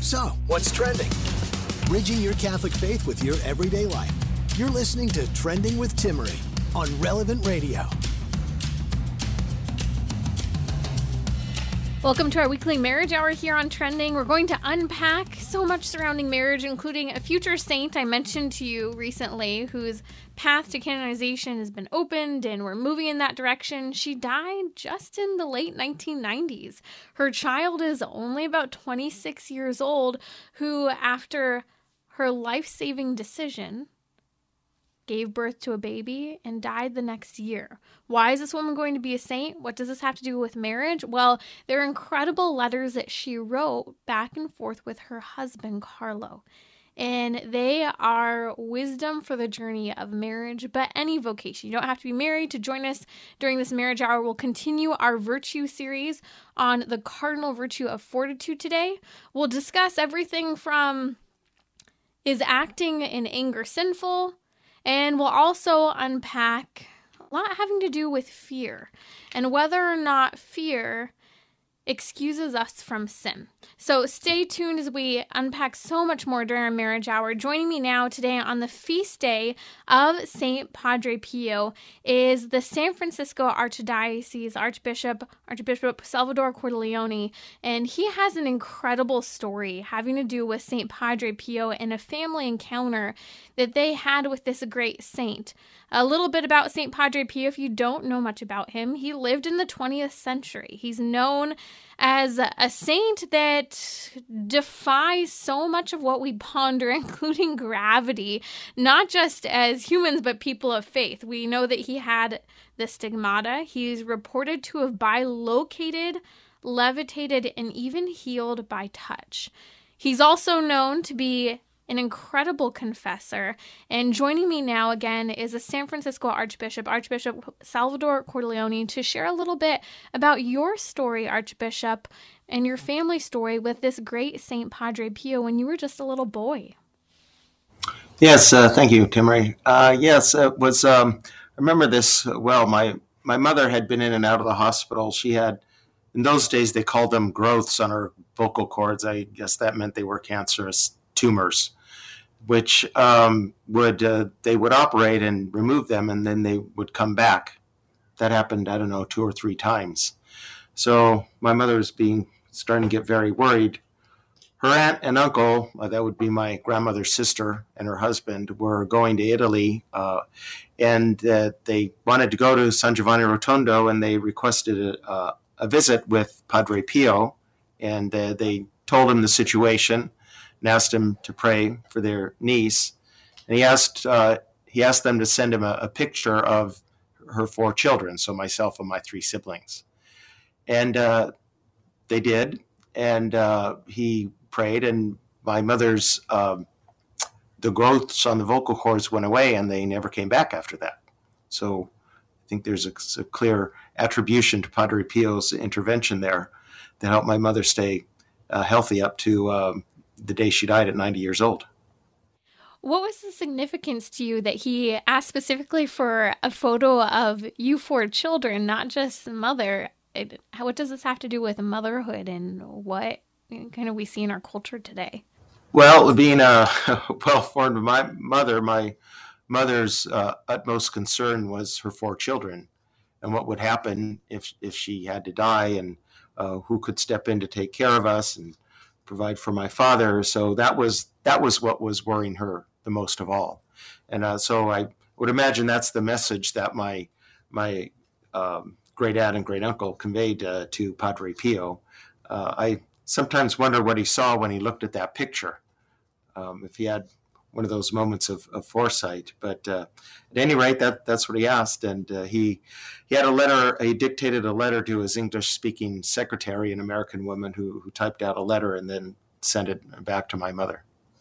So, what's trending? Bridging your Catholic faith with your everyday life. You're listening to Trending with Timmerie on Relevant Radio. Welcome to our weekly marriage hour here on Trending. We're going to unpack so much surrounding marriage, including a future saint I mentioned to you recently, whose path to canonization has been opened, and we're moving in that direction. She died just in the late 1990s. Her child is only about 26 years old, who, after her life-saving decision, gave birth to a baby and died the next year. Why is this woman going to be a saint? What does this have to do with marriage? Well, there are incredible letters that she wrote back and forth with her husband, Carlo. And they are wisdom for the journey of marriage, but any vocation. You don't have to be married to join us during this marriage hour. We'll continue our virtue series on the cardinal virtue of fortitude today. We'll discuss everything from, is acting in anger sinful? And we'll also unpack a lot having to do with fear and whether or not fear excuses us from sin. So stay tuned as we unpack so much more during our marriage hour. Joining me now today on the feast day of St. Padre Pio is the San Francisco Archdiocese Archbishop Salvador Cordileone, and he has an incredible story having to do with St. Padre Pio and a family encounter that they had with this great saint. A little bit about St. Padre Pio, if you don't know much about him, he lived in the 20th century. He's known as a saint that defies so much of what we ponder, including gravity, not just as humans, but people of faith. We know that he had the stigmata. He's reported to have bilocated, levitated, and even healed by touch. He's also known to be an incredible confessor. And joining me now again is a San Francisco Archbishop Salvador Cordileone, to share a little bit about your story, Archbishop, and your family story with this great Saint Padre Pio when you were just a little boy. Yes, thank you, Timmerie. Yes, it was. I remember this well. My mother had been in and out of the hospital. She had, in those days, they called them growths on her vocal cords. I guess that meant they were cancerous tumors, which they would operate and remove them, and then they would come back. That happened, 2 or 3 times. So my mother was starting to get very worried. Her aunt and uncle, that would be my grandmother's sister and her husband, were going to Italy, and they wanted to go to San Giovanni Rotondo, and they requested a visit with Padre Pio, and they told him the situation and asked him to pray for their niece. And he asked them to send him a picture of her 4 children, so myself and my 3 siblings. And they did, and he prayed, and my mother's, the growths on the vocal cords went away, and they never came back after that. So I think there's a clear attribution to Padre Pio's intervention there that helped my mother stay healthy up to the day she died at 90 years old. What was the significance to you that he asked specifically for a photo of you 4 children, not just mother? What does this have to do with motherhood and what kind of we see in our culture today? Well, being well-formed my mother's utmost concern was her 4 children and what would happen if she had to die, and who could step in to take care of us and provide for my father. So that was what was worrying her the most of all. And so I would imagine that's the message that my great aunt and great uncle conveyed to Padre Pio. I sometimes wonder what he saw when he looked at that picture, if he had one of those moments of foresight. But at any rate, that's what he asked. And he had a letter. He dictated a letter to his English-speaking secretary, an American woman who typed out a letter and then sent it back to my mother.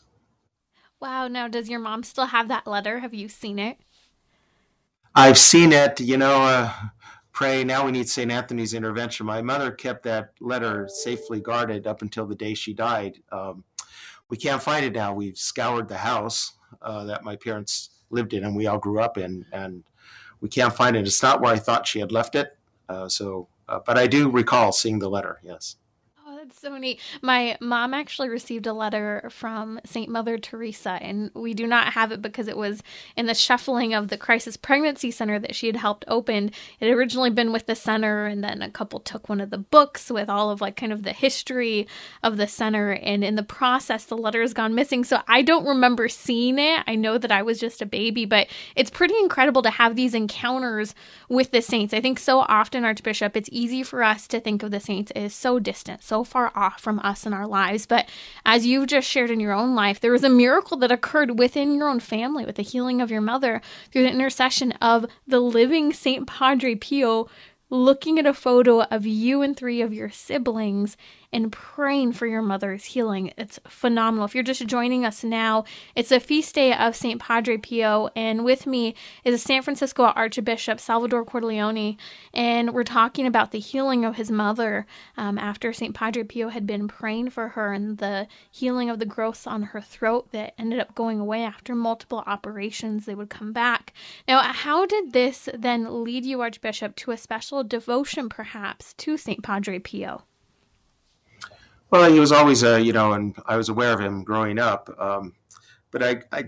Wow. Now, does your mom still have that letter? Have you seen it? I've seen it. Pray. Now we need St. Anthony's intervention. My mother kept that letter safely guarded up until the day she died. We can't find it now. We've scoured the house that my parents lived in and we all grew up in, and we can't find it. It's not where I thought she had left it. But I do recall seeing the letter, yes. Oh, That's so neat. My mom actually received a letter from St. Mother Teresa, and we do not have it because it was in the shuffling of the Crisis Pregnancy Center that she had helped open. It had originally been with the center, and then a couple took one of the books with all of like kind of the history of the center, and in the process, the letter has gone missing. So I don't remember seeing it. I know that I was just a baby, but it's pretty incredible to have these encounters with the saints. I think so often, Archbishop, it's easy for us to think of the saints as so distant, so far off from us in our lives. But as you've just shared in your own life, there was a miracle that occurred within your own family with the healing of your mother through the intercession of the living St. Padre Pio, looking at a photo of you and 3 of your siblings and praying for your mother's healing. It's phenomenal. If you're just joining us now, it's a feast day of St. Padre Pio, and with me is a San Francisco Archbishop, Salvador Corleone, and we're talking about the healing of his mother after St. Padre Pio had been praying for her, and the healing of the growths on her throat that ended up going away after multiple operations. They would come back. Now, how did this then lead you, Archbishop, to a special devotion, perhaps, to St. Padre Pio? Well, he was always, and I was aware of him growing up. But I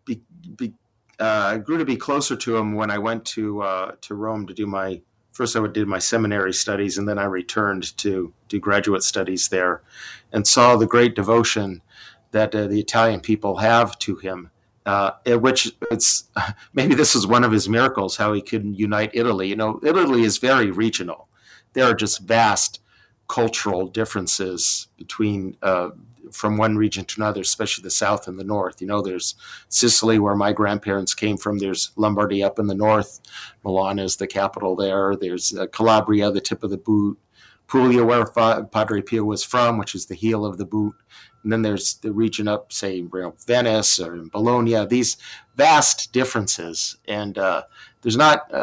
grew to be closer to him when I went to Rome to do I did my seminary studies, and then I returned to do graduate studies there, and saw the great devotion that the Italian people have to him. Which it's maybe this is one of his miracles, how he could unite Italy. Italy is very regional. There are just vast cultural differences between from one region to another, especially the south and the north. There's Sicily, where my grandparents came from. There's Lombardy up in the north. Milan is the capital there. There's Calabria, the tip of the boot. Puglia, where Padre Pio was from, which is the heel of the boot. And then there's the region up, say, Venice or Bologna. These vast differences. And there's not...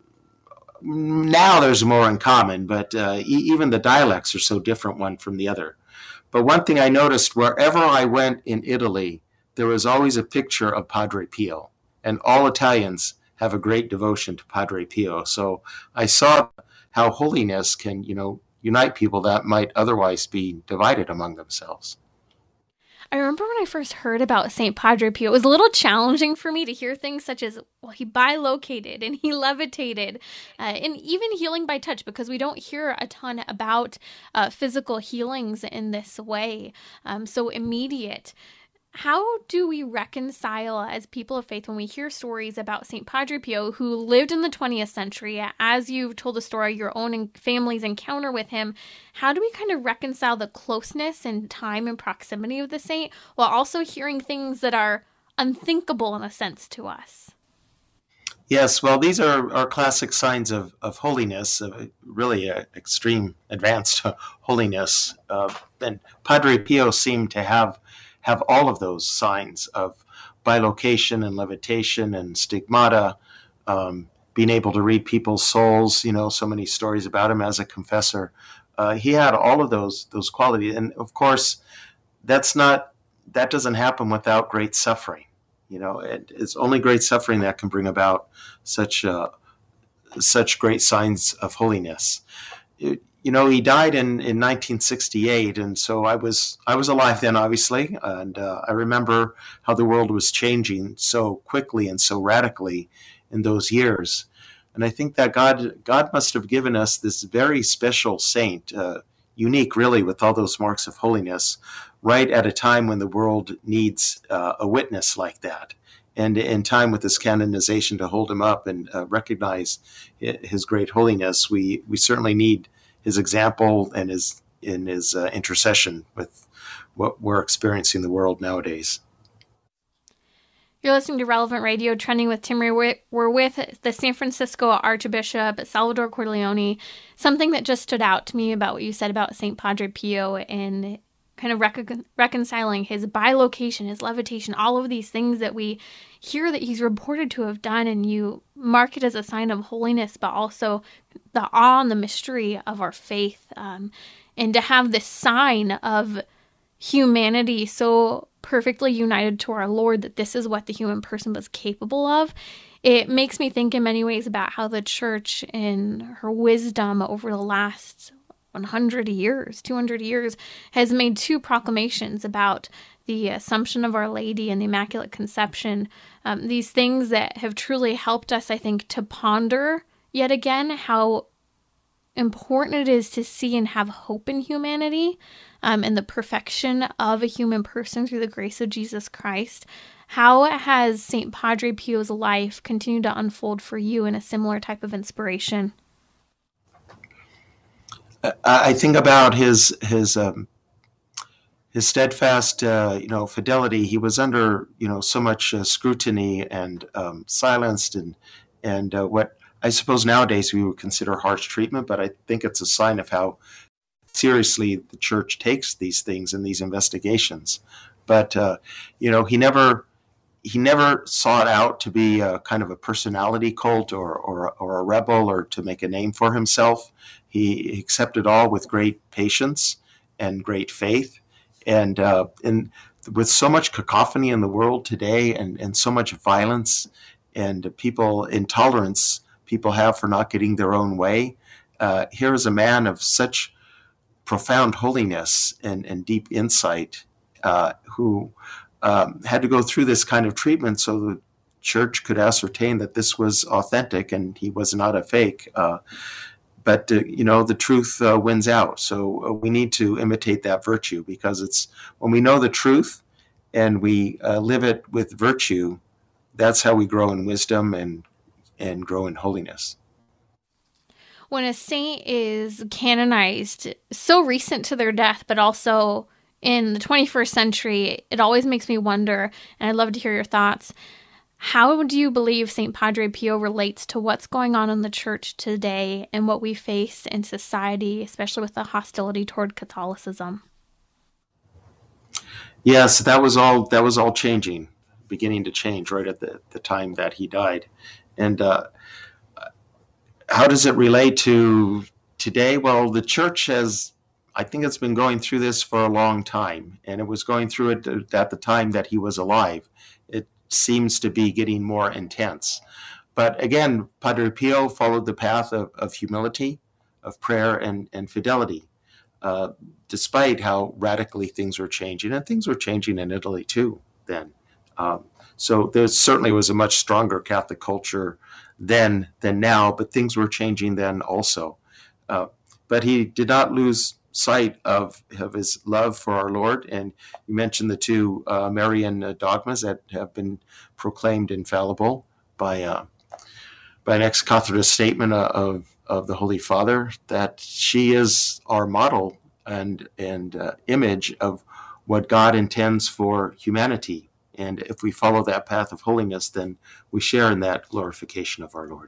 now there's more in common, but even the dialects are so different one from the other. But one thing I noticed, wherever I went in Italy, there was always a picture of Padre Pio, and all Italians have a great devotion to Padre Pio. So I saw how holiness can, unite people that might otherwise be divided among themselves. I remember when I first heard about St. Padre Pio, it was a little challenging for me to hear things such as, well, he bilocated and he levitated, and even healing by touch, because we don't hear a ton about physical healings in this way, so immediate. How do we reconcile as people of faith when we hear stories about St. Padre Pio, who lived in the 20th century, as you've told the story, your own family's encounter with him? How do we kind of reconcile the closeness and time and proximity of the saint while also hearing things that are unthinkable in a sense to us? Yes, well, these are classic signs of holiness, really extreme advanced holiness. And Padre Pio seemed to have all of those signs of bilocation and levitation and stigmata, being able to read people's souls. So many stories about him as a confessor. He had all of those qualities, and of course, that doesn't happen without great suffering. It's only great suffering that can bring about such great signs of holiness. He died in 1968, and so I was alive then, obviously, and I remember how the world was changing so quickly and so radically in those years. And I think that God must have given us this very special saint, unique, really, with all those marks of holiness, right at a time when the world needs a witness like that. And in time with this canonization to hold him up and recognize his great holiness, we certainly need his example and his intercession with what we're experiencing in the world nowadays. You're listening to Relevant Radio, Trending with Timmerie. We're with the San Francisco Archbishop, Salvador Corleone. Something that just stood out to me about what you said about St. Padre Pio and kind of reconciling his bilocation, his levitation, all of these things that we hear that he's reported to have done, and you mark it as a sign of holiness, but also the awe and the mystery of our faith, and to have this sign of humanity so perfectly united to our Lord that this is what the human person was capable of. It makes me think in many ways about how the church, in her wisdom over the last 100 years, 200 years, has made 2 proclamations about the Assumption of Our Lady and the Immaculate Conception. These things that have truly helped us, I think, to ponder yet again how important it is to see and have hope in humanity and the perfection of a human person through the grace of Jesus Christ. How has St. Padre Pio's life continued to unfold for you in a similar type of inspiration? I think about his steadfast, fidelity. He was under, so much scrutiny and silenced, and what I suppose nowadays we would consider harsh treatment. But I think it's a sign of how seriously the Church takes these things and these investigations. But he never sought out to be a kind of a personality cult or a rebel or to make a name for himself. He accepted all with great patience and great faith. And with so much cacophony in the world today and so much violence and intolerance people have for not getting their own way, here is a man of such profound holiness and deep insight who had to go through this kind of treatment so the Church could ascertain that this was authentic and he was not a fake. But the truth wins out. So we need to imitate that virtue, because it's when we know the truth and we live it with virtue, that's how we grow in wisdom and grow in holiness. When a saint is canonized, so recent to their death, but also in the 21st century, it always makes me wonder, and I'd love to hear your thoughts. How do you believe St. Padre Pio relates to what's going on in the Church today and what we face in society, especially with the hostility toward Catholicism? Yes, that was all changing, beginning to change right at the time that he died. And how does it relate to today? Well, the Church I think it's been going through this for a long time, and it was going through it at the time that he was alive. It seems to be getting more intense. But again, Padre Pio followed the path of humility, of prayer, and fidelity, despite how radically things were changing. And things were changing in Italy too then. So there certainly was a much stronger Catholic culture then than now, but things were changing then also. But he did not lose sight of his love for our Lord. And you mentioned the 2 Marian dogmas that have been proclaimed infallible by an ex cathedra statement of the Holy Father, that she is our model and image of what God intends for humanity. And if we follow that path of holiness, then we share in that glorification of our Lord.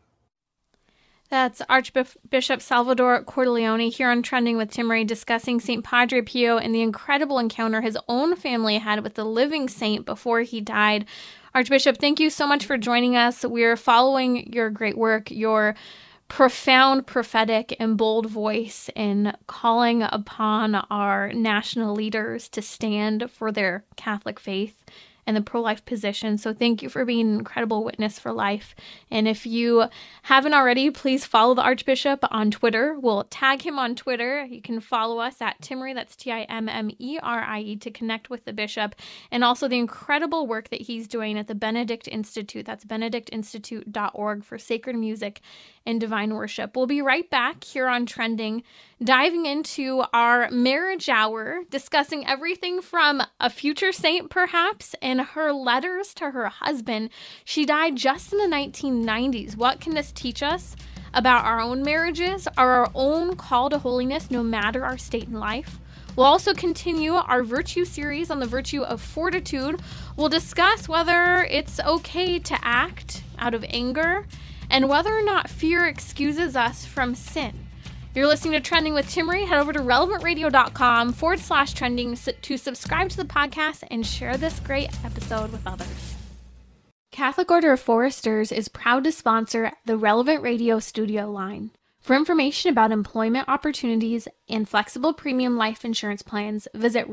That's Archbishop Salvador Cordileone here on Trending with Timmerie, discussing St. Padre Pio and the incredible encounter his own family had with the living saint before he died. Archbishop, thank you so much for joining us. We're following your great work, your profound, prophetic, and bold voice in calling upon our national leaders to stand for their Catholic faith and the pro-life position. So thank you for being an incredible witness for life. And if you haven't already, please follow the Archbishop on Twitter. We'll tag him on Twitter. You can follow us at Timmerie, that's Timmerie, to connect with the bishop, and also the incredible work that he's doing at the Benedict Institute. That's benedictinstitute.org for sacred music and divine worship. We'll be right back here on Trending, diving into our marriage hour, discussing everything from a future saint, perhaps, and her letters to her husband. She died just in the 1990s. What can this teach us about our own marriages, our own call to holiness, no matter our state in life? We'll also continue our virtue series on the virtue of fortitude. We'll discuss whether it's okay to act out of anger and whether or not fear excuses us from sin. You're listening to Trending with Timmerie. Head over to relevantradio.com/trending to subscribe to the podcast and share this great episode with others. Catholic Order of Foresters is proud to sponsor the Relevant Radio Studio line. For information about employment opportunities and flexible premium life insurance plans, visit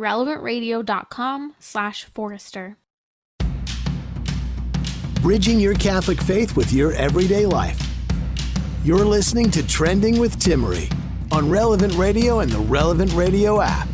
relevantradio.com/forester. Bridging your Catholic faith with your everyday life. You're listening to Trending with Timmerie on Relevant Radio and the Relevant Radio app.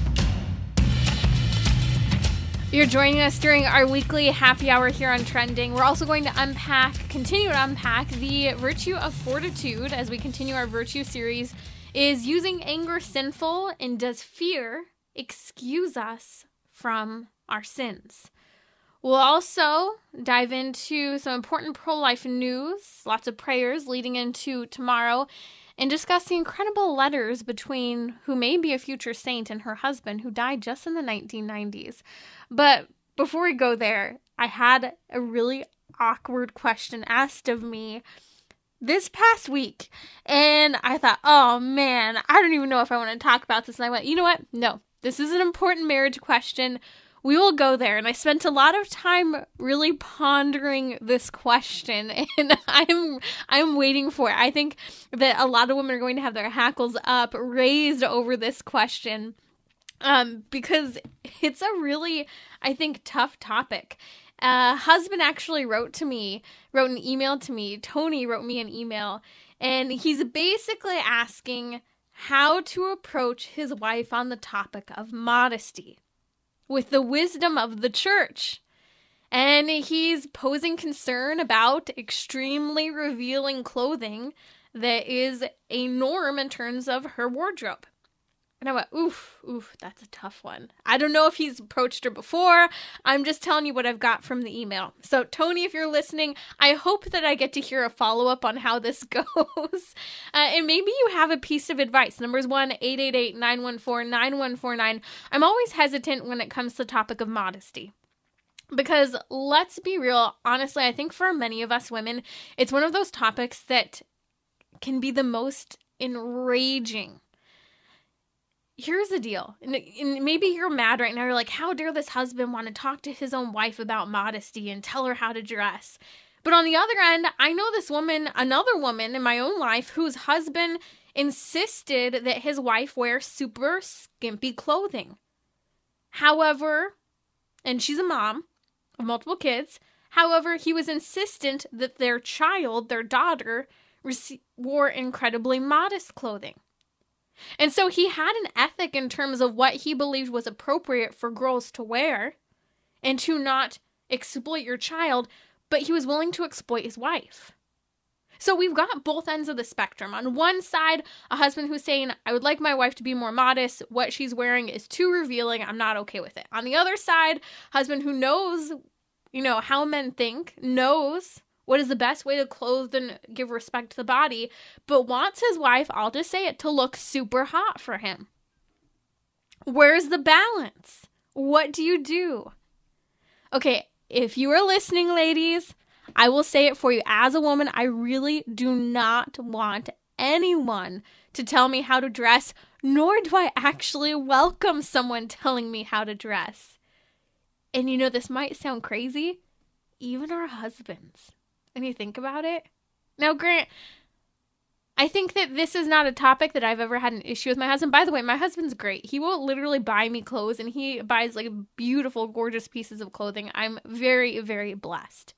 You're joining us during our weekly happy hour here on Trending. We're also going to continue to unpack the virtue of fortitude as we continue our virtue series. Is using anger sinful, and does fear excuse us from our sins? We'll also dive into some important pro-life news, lots of prayers leading into tomorrow, and discuss the incredible letters between who may be a future saint and her husband who died just in the 1990s. But before we go there, I had a really awkward question asked of me this past week, and I thought, oh man, I don't even know if I want to talk about this, and I went, you know what? No, this is an important marriage question. We will go there. And I spent a lot of time really pondering this question, and I'm waiting for it. I think that a lot of women are going to have their hackles up, raised over this question, because it's a really, I think, tough topic. Husband actually wrote an email to me. Tony wrote me an email, and he's basically asking how to approach his wife on the topic of modesty with the wisdom of the church. And he's posing concern about extremely revealing clothing that is a norm in terms of her wardrobe. And I went, oof, that's a tough one. I don't know if he's approached her before. I'm just telling you what I've got from the email. So, Tony, if you're listening, I hope that I get to hear a follow-up on how this goes. And maybe you have a piece of advice. Number is 1-888-914-9149. I'm always hesitant when it comes to the topic of modesty. Because let's be real, honestly, I think for many of us women, it's one of those topics that can be the most enraging. Here's the deal, and maybe you're mad right now. You're like, how dare this husband want to talk to his own wife about modesty and tell her how to dress? But on the other end, I know another woman in my own life whose husband insisted that his wife wear super skimpy clothing. However, and she's a mom of multiple kids. However, he was insistent that their daughter, wore incredibly modest clothing. And so he had an ethic in terms of what he believed was appropriate for girls to wear and to not exploit your child, but he was willing to exploit his wife. So we've got both ends of the spectrum. On one side, a husband who's saying, I would like my wife to be more modest. What she's wearing is too revealing. I'm not okay with it. On the other side, husband who knows, how men think, knows what is the best way to clothe and give respect to the body, but wants his wife, I'll just say it, to look super hot for him. Where's the balance? What do you do? Okay, if you are listening, ladies, I will say it for you. As a woman, I really do not want anyone to tell me how to dress, nor do I actually welcome someone telling me how to dress. And this might sound crazy, even our husbands. And you think about it. Now, Grant, I think that this is not a topic that I've ever had an issue with my husband. By the way, my husband's great. He will literally buy me clothes, and he buys beautiful, gorgeous pieces of clothing. I'm very, very blessed.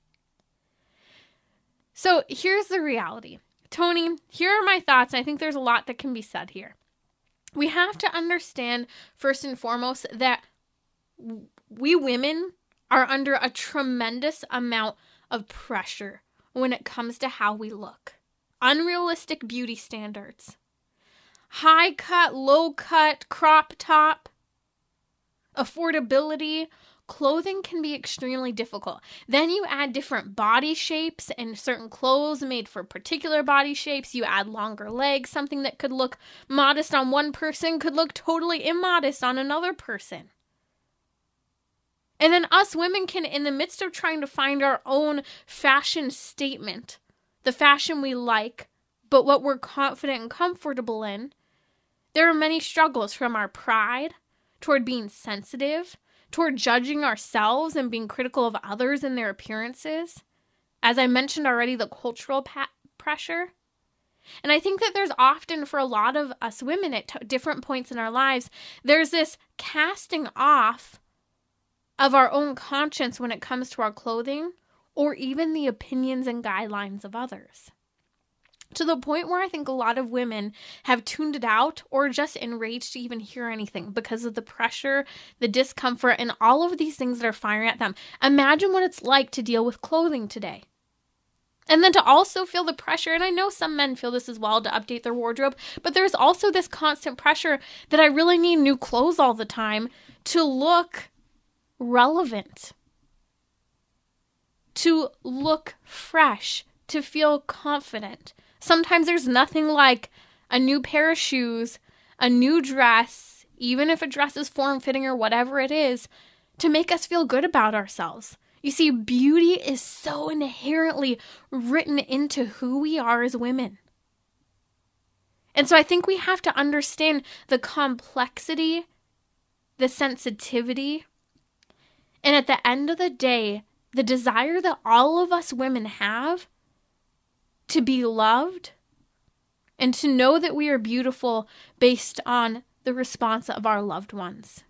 So here's the reality. Tony, here are my thoughts. I think there's a lot that can be said here. We have to understand, first and foremost, that we women are under a tremendous amount of pressure when it comes to how we look. Unrealistic beauty standards. High cut, low cut, crop top. Affordability. Clothing can be extremely difficult. Then you add different body shapes and certain clothes made for particular body shapes. You add longer legs. Something that could look modest on one person could look totally immodest on another person. And then us women can, in the midst of trying to find our own fashion statement, the fashion we like, but what we're confident and comfortable in, there are many struggles, from our pride, toward being sensitive, toward judging ourselves and being critical of others and their appearances. As I mentioned already, the cultural pressure. And I think that there's often, for a lot of us women at different points in our lives, there's this casting off of our own conscience when it comes to our clothing, or even the opinions and guidelines of others. to the point where I think a lot of women have tuned it out or just enraged to even hear anything because of the pressure, the discomfort, and all of these things that are firing at them. Imagine what it's like to deal with clothing today. And then to also feel the pressure, and I know some men feel this as well, to update their wardrobe, but there's also this constant pressure that I really need new clothes all the time to look relevant, to look fresh, to feel confident. Sometimes there's nothing like a new pair of shoes, a new dress, even if a dress is form-fitting or whatever it is, to make us feel good about ourselves. You see, beauty is so inherently written into who we are as women. And so I think we have to understand the complexity, the sensitivity, and at the end of the day, the desire that all of us women have to be loved and to know that we are beautiful based on the response of our loved ones.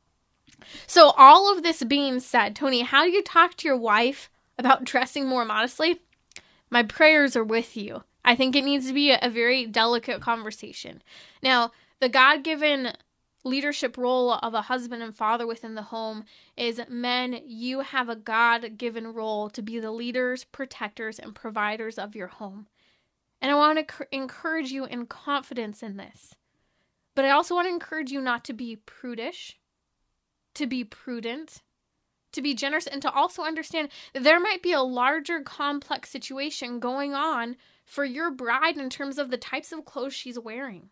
So all of this being said, Tony, how do you talk to your wife about dressing more modestly? My prayers are with you. I think it needs to be a very delicate conversation. Now, the God-given leadership role of a husband and father within the home is, men, you have a God-given role to be the leaders, protectors, and providers of your home. And I want to encourage you in confidence in this. But I also want to encourage you not to be prudish, to be prudent, to be generous, and to also understand that there might be a larger complex situation going on for your bride in terms of the types of clothes she's wearing.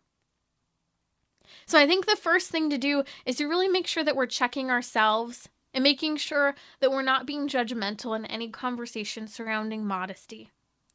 So I think the first thing to do is to really make sure that we're checking ourselves and making sure that we're not being judgmental in any conversation surrounding modesty.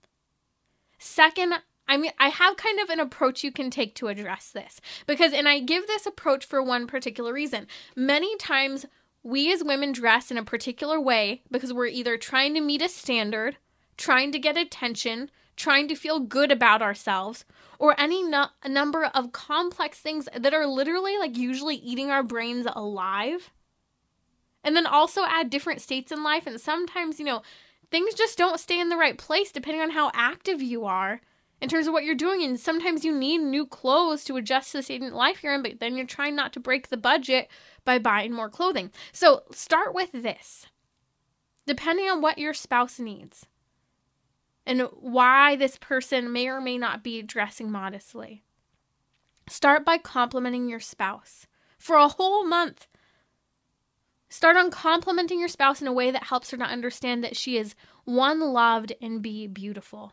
Second, I have kind of an approach you can take to address this, and I give this approach for one particular reason. Many times we as women dress in a particular way because we're either trying to meet a standard, trying to get attention, trying to feel good about ourselves, or any number of complex things that are literally like usually eating our brains alive. And then also add different states in life. And sometimes, things just don't stay in the right place depending on how active you are in terms of what you're doing. And sometimes you need new clothes to adjust to the state of life you're in, but then you're trying not to break the budget by buying more clothing. So start with this. Depending on what your spouse needs and why this person may or may not be dressing modestly, start by complimenting your spouse for a whole month. Start on complimenting your spouse in a way that helps her to understand that she is, one, loved, and B, beautiful.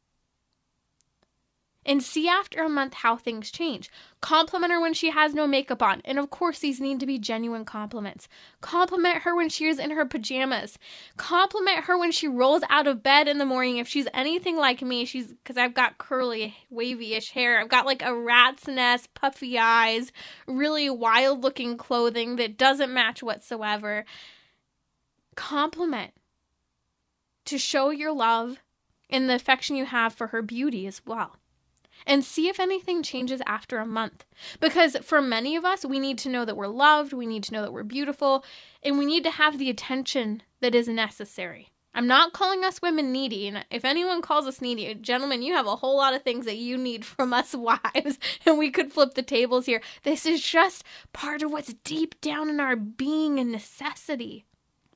And see after a month how things change. Compliment her when she has no makeup on. And of course, these need to be genuine compliments. Compliment her when she is in her pajamas. Compliment her when she rolls out of bed in the morning. If she's anything like me, because I've got curly, wavy-ish hair. I've got like a rat's nest, puffy eyes, really wild-looking clothing that doesn't match whatsoever. Compliment to show your love and the affection you have for her beauty as well. And see if anything changes after a month. Because for many of us, we need to know that we're loved, we need to know that we're beautiful, and we need to have the attention that is necessary. I'm not calling us women needy, and if anyone calls us needy, gentlemen, you have a whole lot of things that you need from us wives, and we could flip the tables here. This is just part of what's deep down in our being and necessity.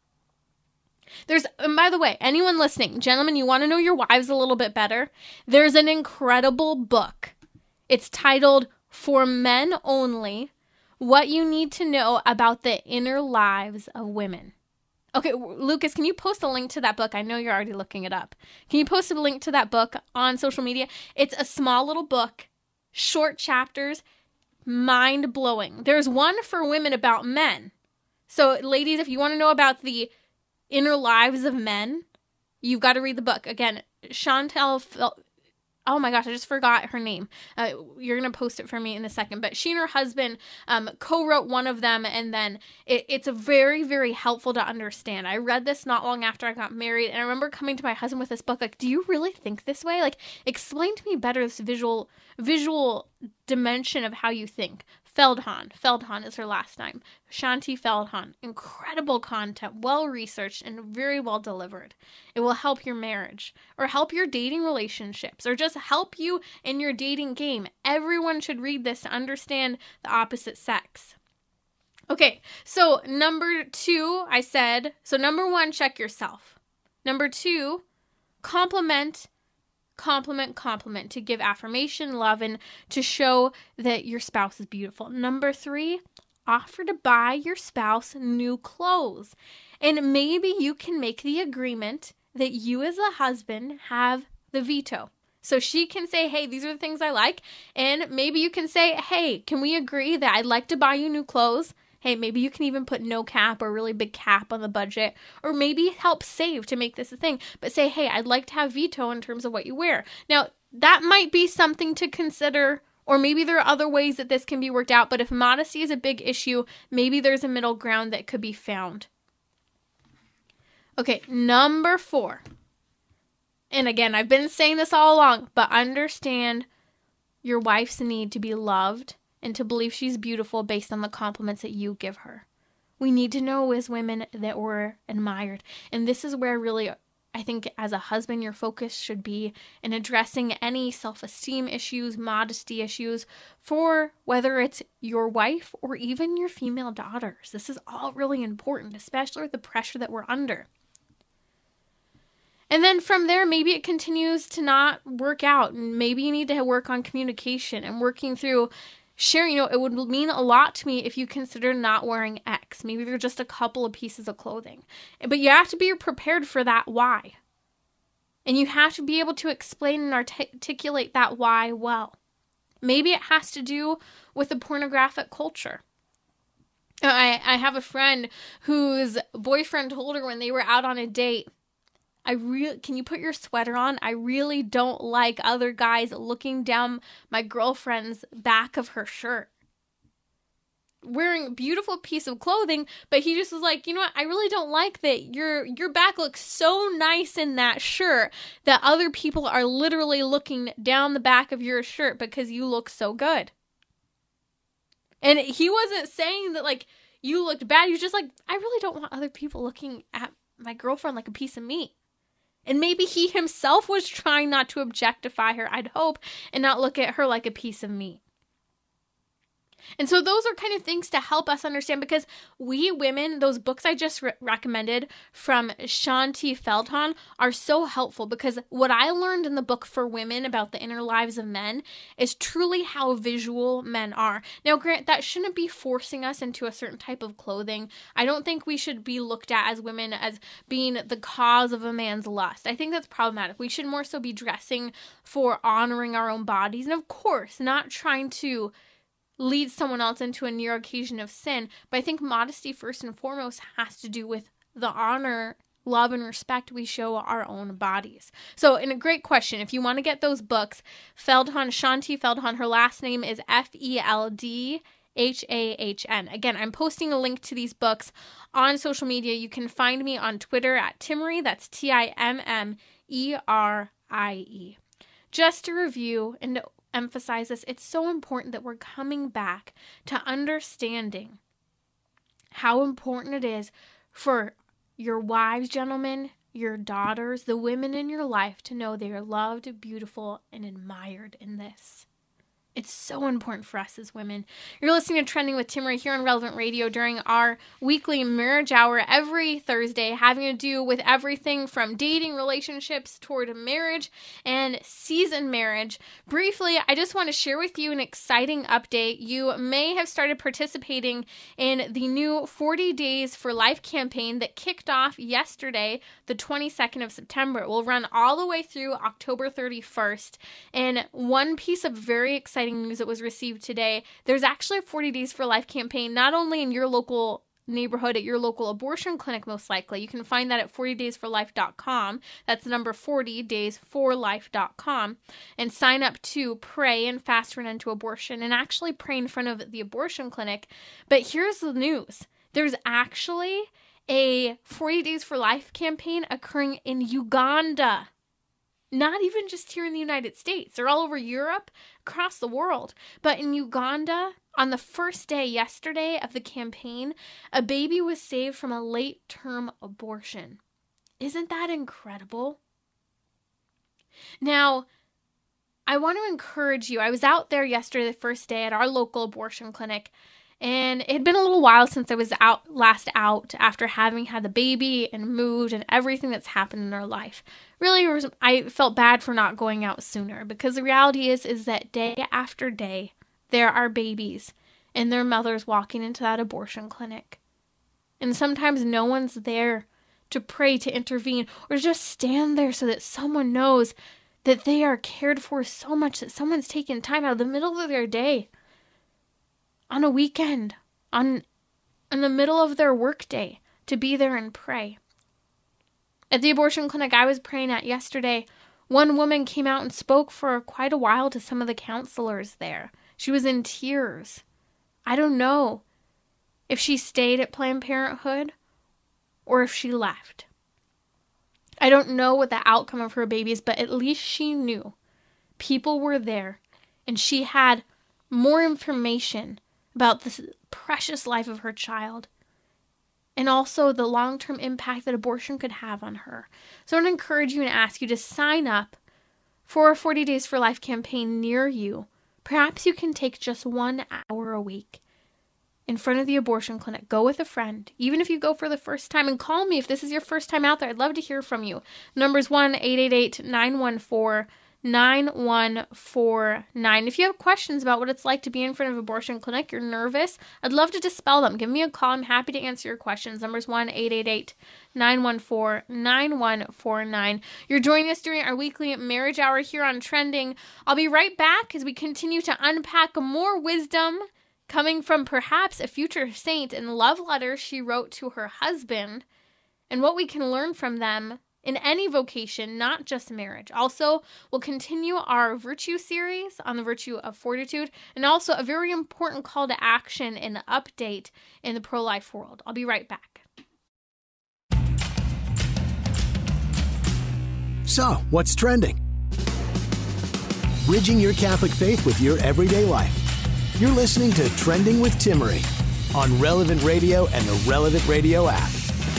And by the way, anyone listening, gentlemen, you want to know your wives a little bit better? There's an incredible book. It's titled For Men Only, What You Need to Know About the Inner Lives of Women. Okay, Lucas, can you post a link to that book? I know you're already looking it up. Can you post a link to that book on social media? It's a small little book, short chapters, mind-blowing. There's one for women about men. So, ladies, if you want to know about the inner lives of men, you've got to read the book. Again, Chantel, oh my gosh, I just forgot her name. You're going to post it for me in a second. But she and her husband co-wrote one of them, and then it's a very, very helpful to understand. I read this not long after I got married, and I remember coming to my husband with this book, like, do you really think this way? Like, explain to me better this visual dimension of how you think. Feldhahn. Feldhahn is her last name. Shaunti Feldhahn. Incredible content, well-researched and very well delivered. It will help your marriage or help your dating relationships or just help you in your dating game. Everyone should read this to understand the opposite sex. Okay, so number 2, I said, so number 1, check yourself. Number 2, compliment to give affirmation, love, and to show that your spouse is beautiful. Number 3, offer to buy your spouse new clothes. And maybe you can make the agreement that you as a husband have the veto. So she can say, hey, these are the things I like. And maybe you can say, hey, can we agree that I'd like to buy you new clothes? Hey, maybe you can even put no cap or a really big cap on the budget, or maybe help save to make this a thing. But say, hey, I'd like to have veto in terms of what you wear. Now, that might be something to consider, or maybe there are other ways that this can be worked out. But if modesty is a big issue, maybe there's a middle ground that could be found. Okay, number 4. And again, I've been saying this all along, but understand your wife's need to be loved and to believe she's beautiful based on the compliments that you give her. We need to know as women that we're admired. And this is where really, I think as a husband, your focus should be in addressing any self-esteem issues, modesty issues for whether it's your wife or even your female daughters. This is all really important, especially with the pressure that we're under. And then from there, maybe it continues to not work out. And maybe you need to work on communication and working through sharing. It would mean a lot to me if you consider not wearing X. Maybe they're just a couple of pieces of clothing. But you have to be prepared for that why. And you have to be able to explain and articulate that why well. Maybe it has to do with the pornographic culture. I have a friend whose boyfriend told her when they were out on a date, can you put your sweater on? I really don't like other guys looking down my girlfriend's back of her shirt. Wearing a beautiful piece of clothing, but he just was like, you know what? I really don't like that your back looks so nice in that shirt that other people are literally looking down the back of your shirt because you look so good. And he wasn't saying that like you looked bad. He was just like, I really don't want other people looking at my girlfriend like a piece of meat. And maybe he himself was trying not to objectify her, I'd hope, and not look at her like a piece of meat. And so those are kind of things to help us understand, because we women, those books I just recommended from Shaunti Feldhahn are so helpful, because what I learned in the book for women about the inner lives of men is truly how visual men are. Now, Grant, that shouldn't be forcing us into a certain type of clothing. I don't think we should be looked at as women as being the cause of a man's lust. I think that's problematic. We should more so be dressing for honoring our own bodies, and of course, not trying to lead someone else into a near occasion of sin. But I think modesty first and foremost has to do with the honor, love, and respect we show our own bodies. So, in a great question, if you want to get those books, Feldhahn, Shaunti Feldhahn, her last name is Feldhahn. Again, I'm posting a link to these books on social media. You can find me on Twitter at Timmerie, that's Timmerie. Just to review and to emphasize this, it's so important that we're coming back to understanding how important it is for your wives, gentlemen, your daughters, the women in your life to know they are loved, beautiful, and admired in this. It's so important for us as women. You're listening to Trending with Timmerie here on Relevant Radio during our weekly marriage hour every Thursday, having to do with everything from dating, relationships, toward marriage and seasoned marriage. Briefly, I just want to share with you an exciting update. You may have started participating in the new 40 Days for Life campaign that kicked off yesterday, the 22nd of September. It will run all the way through October 31st. And one piece of very exciting news that was received today, there's actually a 40 Days for Life campaign, not only in your local neighborhood at your local abortion clinic, most likely. You can find that at 40daysforlife.com. That's the number 40daysforlife.com, and sign up to pray and fast for an end to abortion and actually pray in front of the abortion clinic. But here's the news. There's actually a 40 Days for Life campaign occurring in Uganda. Not even just here in the United States. They're all over Europe, across the world. But in Uganda, On the first day yesterday of the campaign, a baby was saved from a late-term abortion. Isn't that incredible? Now, I want to encourage you. I was out there yesterday, the first day at our local abortion clinic, and it had been a little while since I was last out after having had the baby and moved and everything that's happened in our life. Really, I felt bad for not going out sooner, because the reality is that day after day, there are babies and their mothers walking into that abortion clinic. And sometimes no one's there to pray, to intervene, or just stand there so that someone knows that they are cared for so much, that someone's taken time out of the middle of their day, on a weekend, in the middle of their workday, to be there and pray. At the abortion clinic I was praying at yesterday, one woman came out and spoke for quite a while to some of the counselors there. She was in tears. I don't know if she stayed at Planned Parenthood or if she left. I don't know what the outcome of her baby is, but at least she knew people were there and she had more information about this precious life of her child, and also the long-term impact that abortion could have on her. So I want to encourage you and ask you to sign up for a 40 Days for Life campaign near you. Perhaps you can take just 1 hour a week in front of the abortion clinic. Go with a friend, even if you go for the first time, and call me if this is your first time out there. I'd love to hear from you. Number's 1-888-914-9149. If you have questions about what it's like to be in front of an abortion clinic, you're nervous, I'd love to dispel them. Give me a call. I'm happy to answer your questions. Number's 1-888-914-9149. You're joining us during our weekly marriage hour here on Trending. I'll be right back as we continue to unpack more wisdom coming from perhaps a future saint and love letters she wrote to her husband, and what we can learn from them in any vocation, not just marriage. Also, we'll continue our virtue series on the virtue of fortitude, and also a very important call to action and update in the pro-life world. I'll be right back. So, what's trending? Bridging your Catholic faith with your everyday life. You're listening to Trending with Timmerie on Relevant Radio and the Relevant Radio app.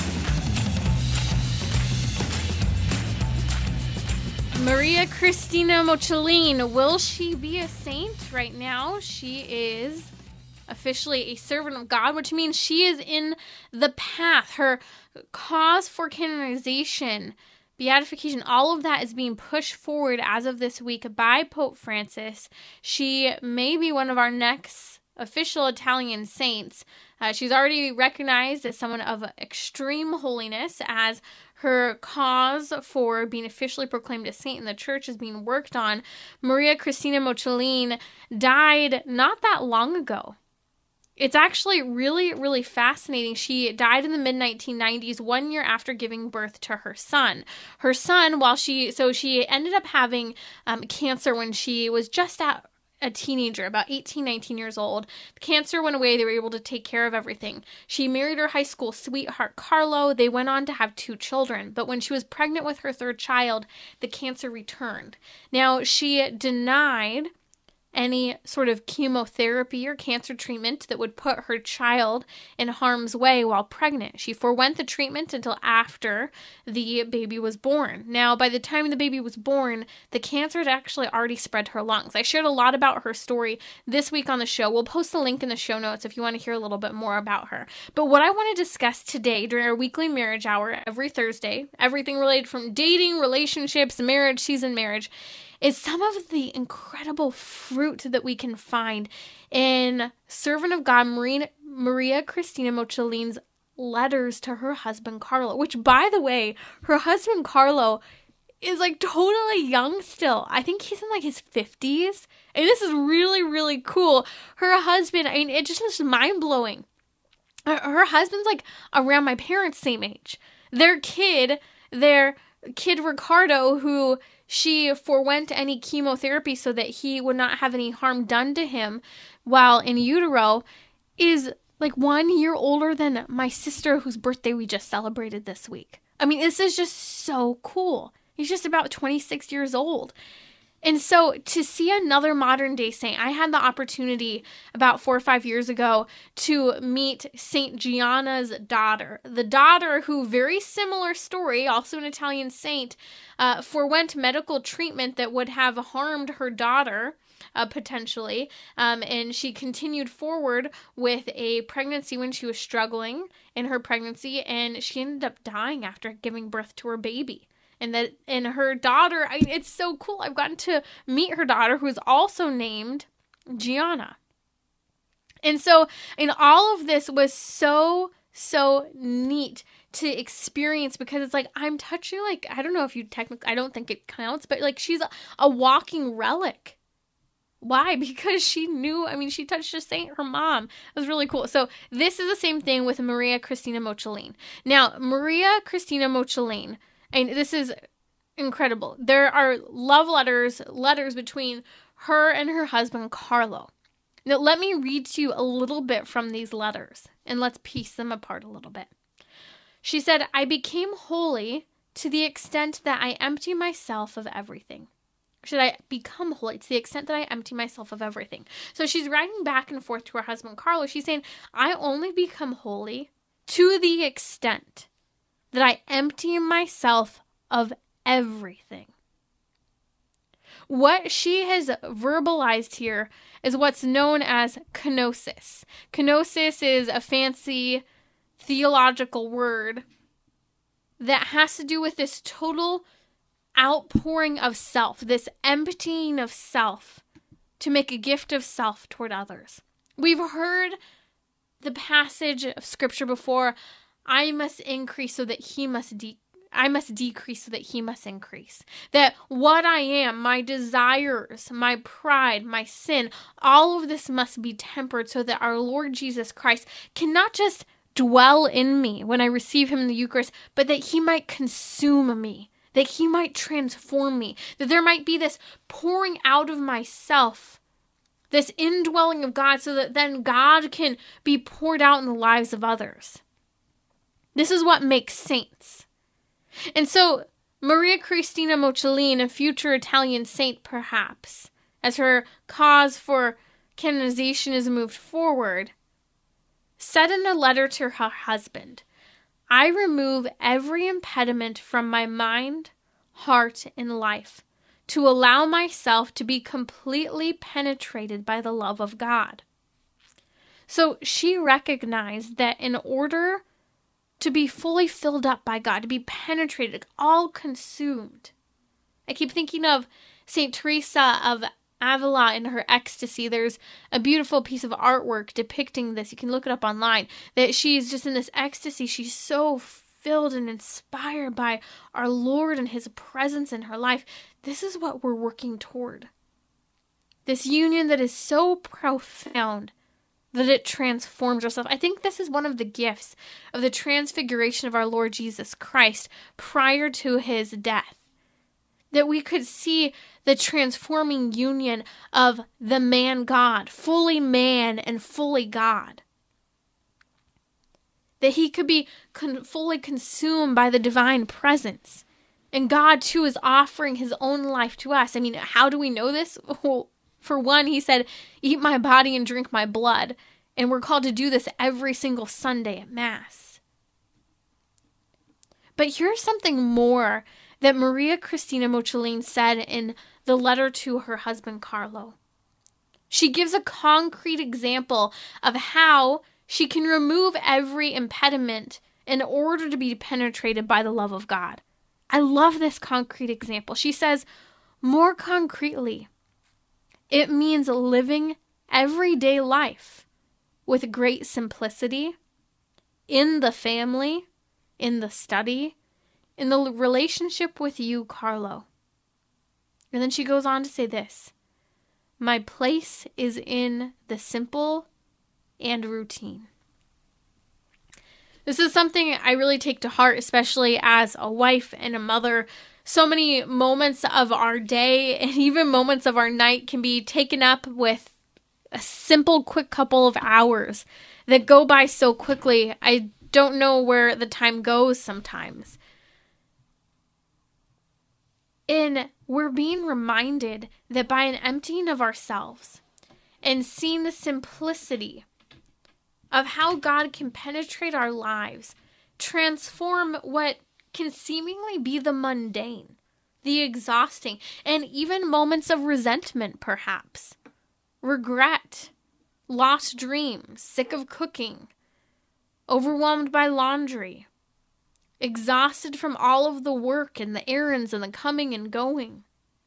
Maria Cristina Mocellin, will she be a saint? Right now, she is officially a servant of God, which means she is in the path. Her cause for canonization, beatification, all of that is being pushed forward as of this week by Pope Francis. She may be one of our next official Italian saints. She's already recognized as someone of extreme holiness, as her cause for being officially proclaimed a saint in the church is being worked on. Maria Cristina Mocellin died not that long ago. It's actually really, really fascinating. She died in the mid-1990s, 1 year after giving birth to her son. Her son, she ended up having cancer when she was just a teenager, about 18, 19 years old. The cancer went away. They were able to take care of everything. She married her high school sweetheart, Carlo. They went on to have 2 children. But when she was pregnant with her 3rd child, the cancer returned. Now, she denied any sort of chemotherapy or cancer treatment that would put her child in harm's way while pregnant. She forewent the treatment until after the baby was born. Now, by the time the baby was born, the cancer had actually already spread to her lungs. I shared a lot about her story this week on the show. We'll post a link in the show notes if you want to hear a little bit more about her. But what I want to discuss today during our weekly marriage hour every Thursday, everything related from dating, relationships, marriage, season marriage, is some of the incredible fruit that we can find in servant of God Maria Cristina Mocellin's letters to her husband Carlo, which, by the way, her husband Carlo is like totally young still. I think he's in like his 50s, and this is really, really cool. Her husband, I mean, it just is mind-blowing. Her husband's like around my parents' same age. Their kid Ricardo, who she forewent any chemotherapy so that he would not have any harm done to him while in utero, is like 1 year older than my sister, whose birthday we just celebrated this week. I mean, this is just so cool. He's just about 26 years old. And so to see another modern day saint, I had the opportunity about 4 or 5 years ago to meet Saint Gianna's daughter. The daughter who, very similar story, also an Italian saint, forewent medical treatment that would have harmed her daughter potentially. And she continued forward with a pregnancy when she was struggling in her pregnancy, and she ended up dying after giving birth to her baby. And her daughter, it's so cool. I've gotten to meet her daughter, who is also named Gianna. And so, all of this was so neat to experience, because it's like, I'm touching, like, I don't know if you technically, I don't think it counts, but like, she's a walking relic. Why? Because she knew, she touched a saint, her mom. It was really cool. So this is the same thing with Maria Cristina Mocellin. Now, Maria Cristina Mocellin, and this is incredible. There are love letters between her and her husband, Carlo. Now, let me read to you a little bit from these letters, and let's piece them apart a little bit. She said, I became holy to the extent that I empty myself of everything. Should I become holy to the extent that I empty myself of everything? So she's writing back and forth to her husband, Carlo. She's saying, I only become holy to the extent that I empty myself of everything. What she has verbalized here is what's known as kenosis. Kenosis is a fancy theological word that has to do with this total outpouring of self, this emptying of self to make a gift of self toward others. We've heard the passage of scripture before, I must increase so that I must decrease so that he must increase. That what I am, my desires, my pride, my sin, all of this must be tempered so that our Lord Jesus Christ can not just dwell in me when I receive him in the Eucharist, but that he might consume me, that he might transform me, that there might be this pouring out of myself, this indwelling of God, so that then God can be poured out in the lives of others. This is what makes saints. And so Maria Cristina Mocellin, a future Italian saint perhaps, as her cause for canonization is moved forward, said in a letter to her husband, I remove every impediment from my mind, heart, and life to allow myself to be completely penetrated by the love of God. So she recognized that in order to be fully filled up by God, to be penetrated, all consumed. I keep thinking of St. Teresa of Avila in her ecstasy. There's a beautiful piece of artwork depicting this. You can look it up online. That she's just in this ecstasy. She's so filled and inspired by our Lord and his presence in her life. This is what we're working toward. This union that is so profound that it transforms ourselves. I think this is one of the gifts of the transfiguration of our Lord Jesus Christ prior to his death. That we could see the transforming union of the man God, fully man and fully God. That he could be fully consumed by the divine presence. And God too is offering his own life to us. How do we know this? Well, for one, he said, eat my body and drink my blood. And we're called to do this every single Sunday at Mass. But here's something more that Maria Cristina Mocellin said in the letter to her husband, Carlo. She gives a concrete example of how she can remove every impediment in order to be penetrated by the love of God. I love this concrete example. She says, more concretely, it means living everyday life with great simplicity, in the family, in the study, in the relationship with you, Carlo. And then she goes on to say this, my place is in the simple and routine. This is something I really take to heart, especially as a wife and a mother. So many moments of our day and even moments of our night can be taken up with a simple, quick couple of hours that go by so quickly. I don't know where the time goes sometimes. In we're being reminded that by an emptying of ourselves and seeing the simplicity of how God can penetrate our lives, transform what can seemingly be the mundane, the exhausting, and even moments of resentment, perhaps, regret, lost dreams, sick of cooking, overwhelmed by laundry, exhausted from all of the work and the errands and the coming and going.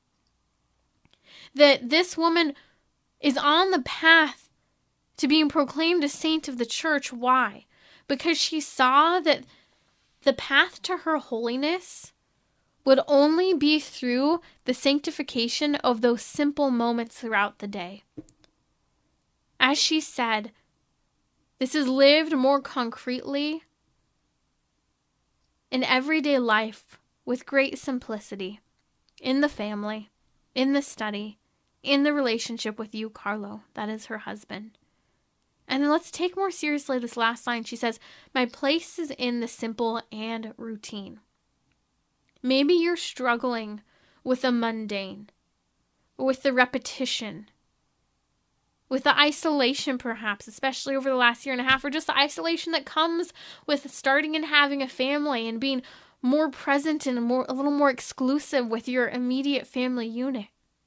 That this woman is on the path to being proclaimed a saint of the church. Why? Because she saw that the path to her holiness would only be through the sanctification of those simple moments throughout the day. As she said, this is lived more concretely in everyday life with great simplicity, in the family, in the study, in the relationship with you, Carlo. That is her husband. And then let's take more seriously this last line. She says, my place is in the simple and routine. Maybe you're struggling with the mundane, with the repetition, with the isolation perhaps, especially over the last year and a half, or just the isolation that comes with starting and having a family and being more present and a little more exclusive with your immediate family unit.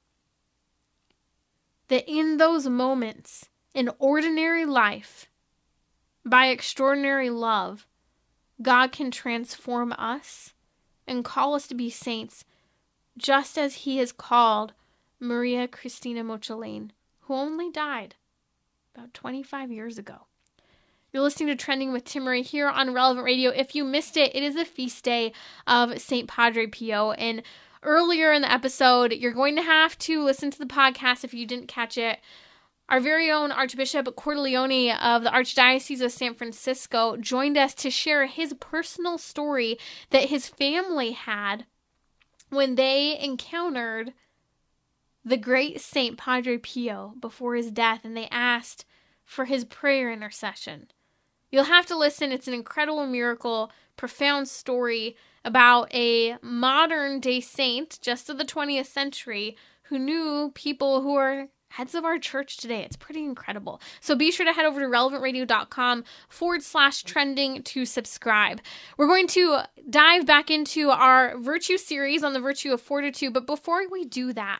That in those moments, in ordinary life, by extraordinary love, God can transform us and call us to be saints, just as he has called Maria Cristina Mochelane, who only died about 25 years ago. You're listening to Trending with Timmerie here on Relevant Radio. If you missed it, it is a feast day of St. Padre Pio. And earlier in the episode, you're going to have to listen to the podcast if you didn't catch it. Our very own Archbishop Cordileone of the Archdiocese of San Francisco joined us to share his personal story that his family had when they encountered the great Saint Padre Pio before his death, and they asked for his prayer intercession. You'll have to listen. It's an incredible miracle, profound story about a modern day saint just of the 20th century who knew people who are heads of our church today. It's pretty incredible. So be sure to head over to relevantradio.com/trending to subscribe. We're going to dive back into our virtue series on the virtue of fortitude. But before we do that,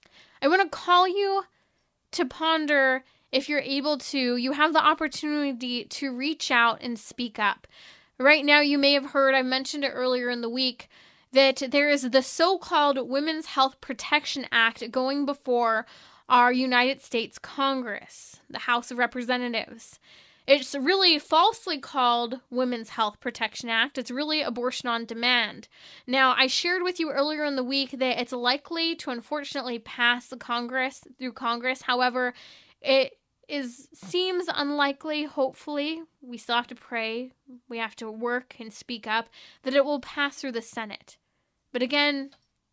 I want to call you to ponder, if you're able to, you have the opportunity to reach out and speak up. Right now, you may have heard, I mentioned it earlier in the week, that there is the so-called Women's Health Protection Act going before our United States Congress, the House of Representatives. It's really falsely called Women's Health Protection Act. It's really abortion on demand. Now, I shared with you earlier in the week that it's likely to unfortunately pass through Congress. However, it seems unlikely, hopefully. We still have to pray. We have to work and speak up that it will pass through the Senate. But again,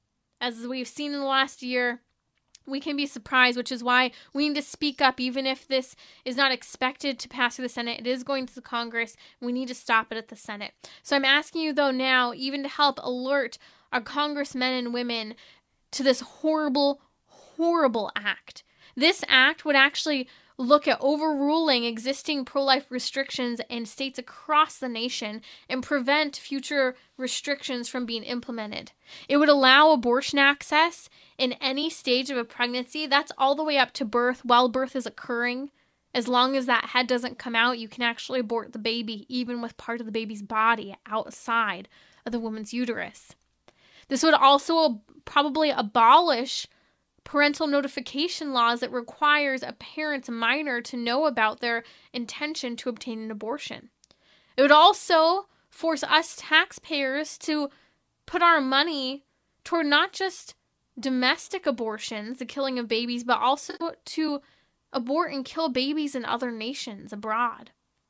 as we've seen in the last year, we can be surprised, which is why we need to speak up. Even if this is not expected to pass through the Senate, it is going to the Congress. We need to stop it at the Senate. So I'm asking you, though, now, even to help alert our congressmen and women to this horrible, horrible act. This act would actually look at overruling existing pro-life restrictions in states across the nation and prevent future restrictions from being implemented. It would allow abortion access in any stage of a pregnancy. That's all the way up to birth, while birth is occurring. As long as that head doesn't come out, you can actually abort the baby, even with part of the baby's body outside of the woman's uterus. This would also probably abolish parental notification laws that requires a parent's minor to know about their intention to obtain an abortion. It would also force us taxpayers to put our money toward not just domestic abortions, the killing of babies, but also to abort and kill babies in other nations abroad.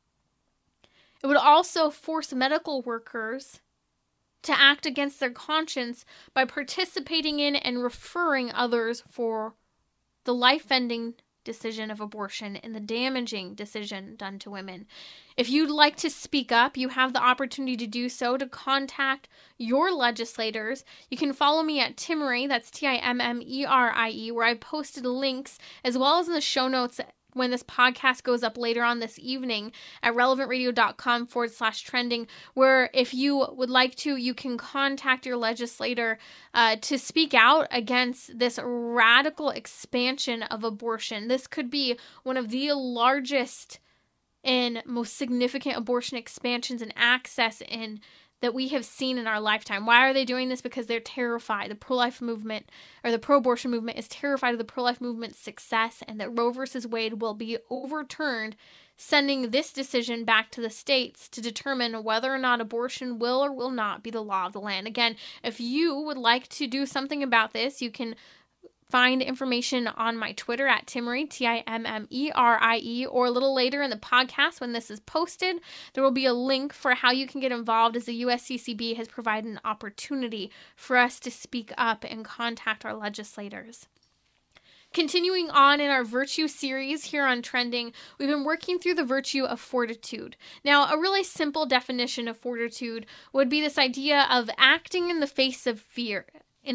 It would also force medical workers to act against their conscience by participating in and referring others for the life-ending decision of abortion and the damaging decision done to women. If you'd like to speak up, you have the opportunity to do so, to contact your legislators. You can follow me at Timmerie, that's Timmerie, where I posted links as well as in the show notes when this podcast goes up later on this evening at relevantradio.com/trending, where if you would like to, you can contact your legislator to speak out against this radical expansion of abortion. This could be one of the largest and most significant abortion expansions and access in that we have seen in our lifetime. Why are they doing this? Because they're terrified. The pro-life movement, or the pro-abortion movement, is terrified of the pro-life movement's success and that Roe versus Wade will be overturned, sending this decision back to the states to determine whether or not abortion will or will not be the law of the land. Again, if you would like to do something about this, you can find information on my Twitter at Timmerie, Timmerie, or a little later in the podcast when this is posted, there will be a link for how you can get involved, as the USCCB has provided an opportunity for us to speak up and contact our legislators. Continuing on in our virtue series here on Trending, we've been working through the virtue of fortitude. Now, a really simple definition of fortitude would be this idea of acting in the face of fear,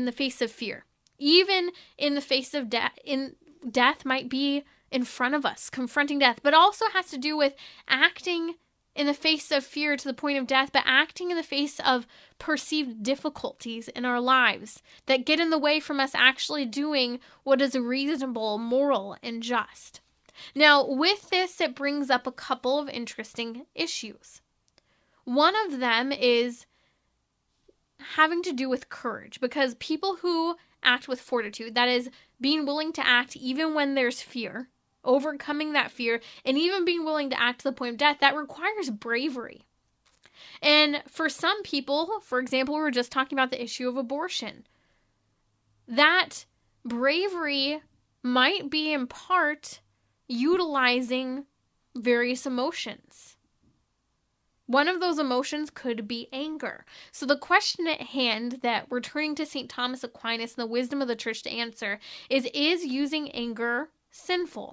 even in the face of death. Death might be in front of us, confronting death, but also has to do with acting in the face of fear to the point of death, but acting in the face of perceived difficulties in our lives that get in the way from us actually doing what is reasonable, moral, and just. Now, with this, it brings up a couple of interesting issues. One of them is having to do with courage, because people who act with fortitude, that is, being willing to act even when there's fear, overcoming that fear, and even being willing to act to the point of death, that requires bravery. And for some people, for example, we were just talking about the issue of abortion, that bravery might be in part utilizing various emotions. One of those emotions could be anger. So the question at hand that we're turning to St. Thomas Aquinas and the wisdom of the church to answer is using anger sinful?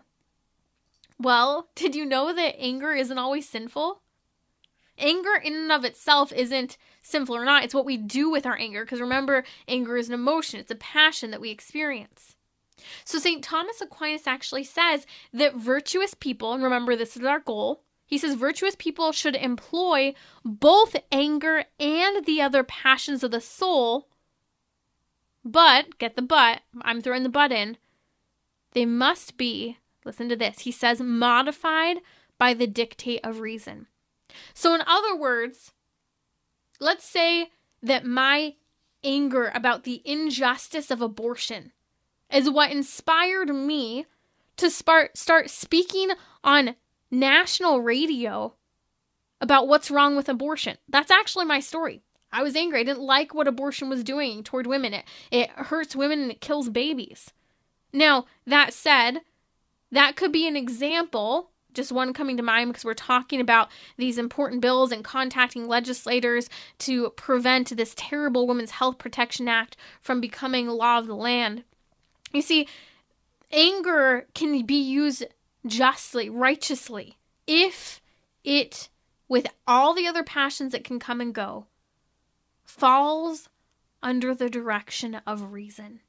Well, did you know that anger isn't always sinful? Anger in and of itself isn't sinful or not. It's what we do with our anger. Because remember, anger is an emotion. It's a passion that we experience. So St. Thomas Aquinas actually says that virtuous people, and remember this is our goal, he says virtuous people should employ both anger and the other passions of the soul, but, get the but, I'm throwing the but in, they must be, listen to this, he says, modified by the dictate of reason. So in other words, let's say that my anger about the injustice of abortion is what inspired me to start speaking on national radio about what's wrong with abortion. That's actually my story. I was angry. I didn't like what abortion was doing toward women. It hurts women and it kills babies. Now, that said, that could be an example, just one coming to mind because we're talking about these important bills and contacting legislators to prevent this terrible Women's Health Protection Act from becoming law of the land. You see, anger can be used justly, righteously, if it, with all the other passions that can come and go, falls under the direction of reason.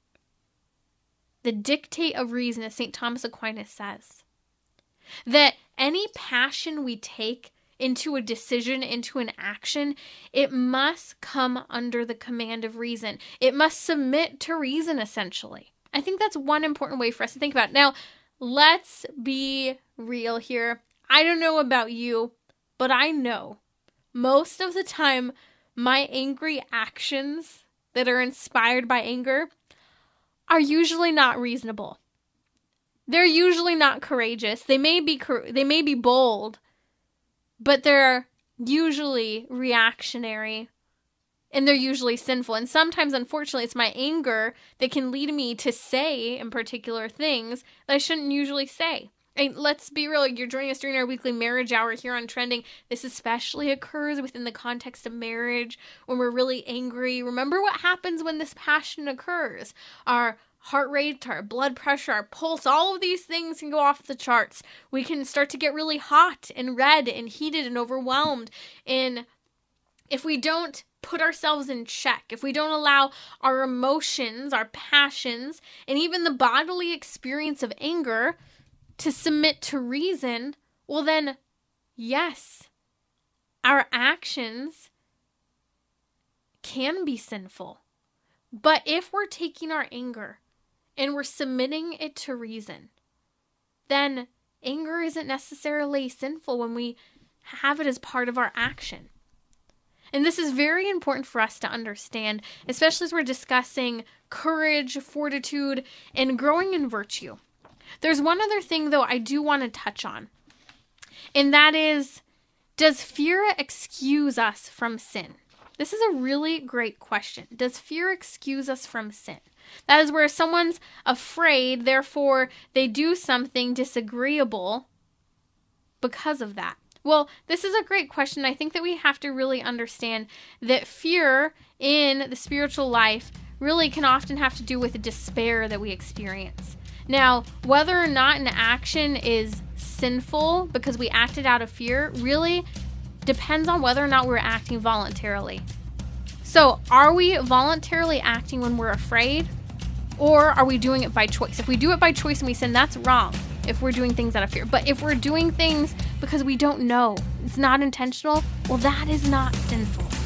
The dictate of reason, as St. Thomas Aquinas says, that any passion we take into a decision, into an action, it must come under the command of reason. It must submit to reason, essentially. I think that's one important way for us to think about it. Now, let's be real here. I don't know about you, but I know most of the time my angry actions that are inspired by anger are usually not reasonable. They're usually not courageous. They may be bold, but they're usually reactionary and they're usually sinful. And sometimes, unfortunately, it's my anger that can lead me to say in particular things that I shouldn't usually say. And let's be real, you're joining us during our weekly marriage hour here on Trending. This especially occurs within the context of marriage when we're really angry. Remember what happens when this passion occurs. Our heart rate, our blood pressure, our pulse, all of these things can go off the charts. We can start to get really hot and red and heated and overwhelmed. And if we don't put ourselves in check, if we don't allow our emotions, our passions, and even the bodily experience of anger to submit to reason, well then, yes, our actions can be sinful. But if we're taking our anger and we're submitting it to reason, then anger isn't necessarily sinful when we have it as part of our action. And this is very important for us to understand, especially as we're discussing courage, fortitude, and growing in virtue. There's one other thing, though, I do want to touch on, and that is, does fear excuse us from sin? This is a really great question. Does fear excuse us from sin? That is where someone's afraid, therefore they do something disagreeable because of that. Well, this is a great question. I think that we have to really understand that fear in the spiritual life really can often have to do with the despair that we experience. Now, whether or not an action is sinful because we acted out of fear really depends on whether or not we're acting voluntarily. So, are we voluntarily acting when we're afraid, or are we doing it by choice? If we do it by choice and we sin, that's wrong if we're doing things out of fear. But if we're doing things because we don't know, it's not intentional, well, that is not sinful.